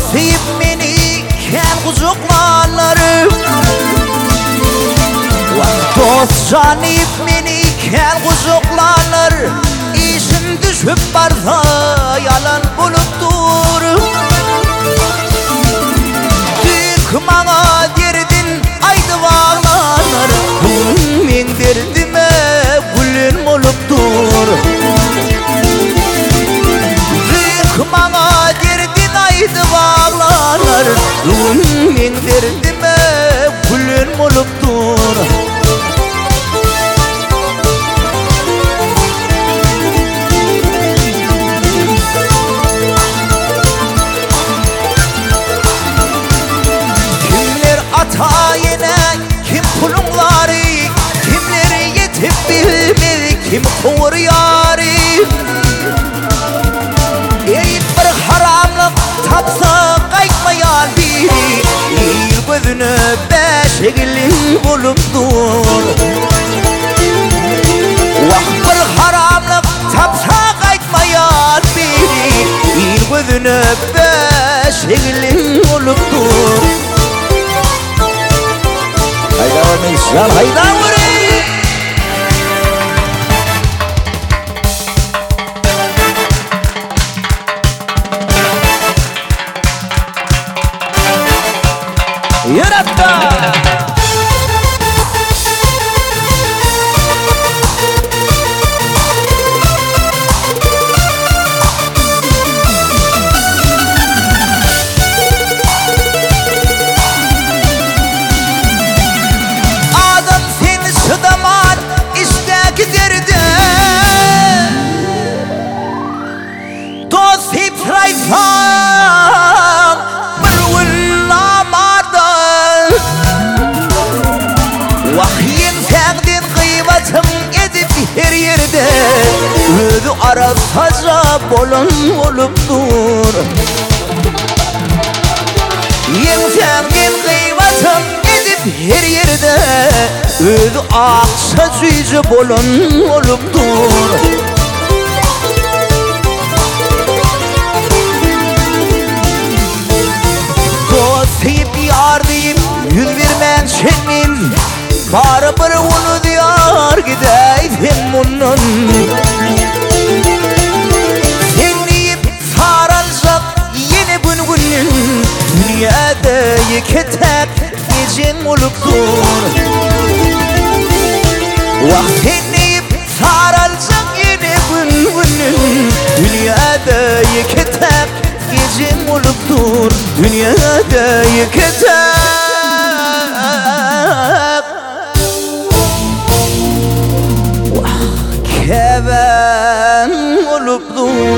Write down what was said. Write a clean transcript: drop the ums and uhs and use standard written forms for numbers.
sevip meni ken kucuklarlarım. Dost canip meni ken kucuklarlar. İşim düşüp barsa yalan buluptur. Dük bana derdin aydı bağlanır. Bugün men derdime gülün oluptur. Dük bana derdin aydı bağlanır. Bugün men derdime gülün oluptur. Ata yine kim pulunları, kimleri yetip bilmez, kim kovur yari. Eyip bir haramlık tapsa kaytmayan biri, il gözünü beşeğilin buluptur. Vah bir haramlık tapsa kaytmayan biri, il gözünü beşeğilin buluptur. Hayda Meysel, hayda vurayım. Yaratta. Her yerde özü arasaca bolun olupdur. Yensengin kıymatım edip her yerde özü aksa cüce bolun olupdur. Dost deyip yar deyip yüz vermen senin. Bari bir onu diyar gideydim bunun. Sen deyip sarılacak yeni gün. Dünyada iki tek gecen olupdur. Vah sen deyip sarılacak yeni gün. Dünyada iki tek gecen olupdur. Dünyada iki tek keven olupdur.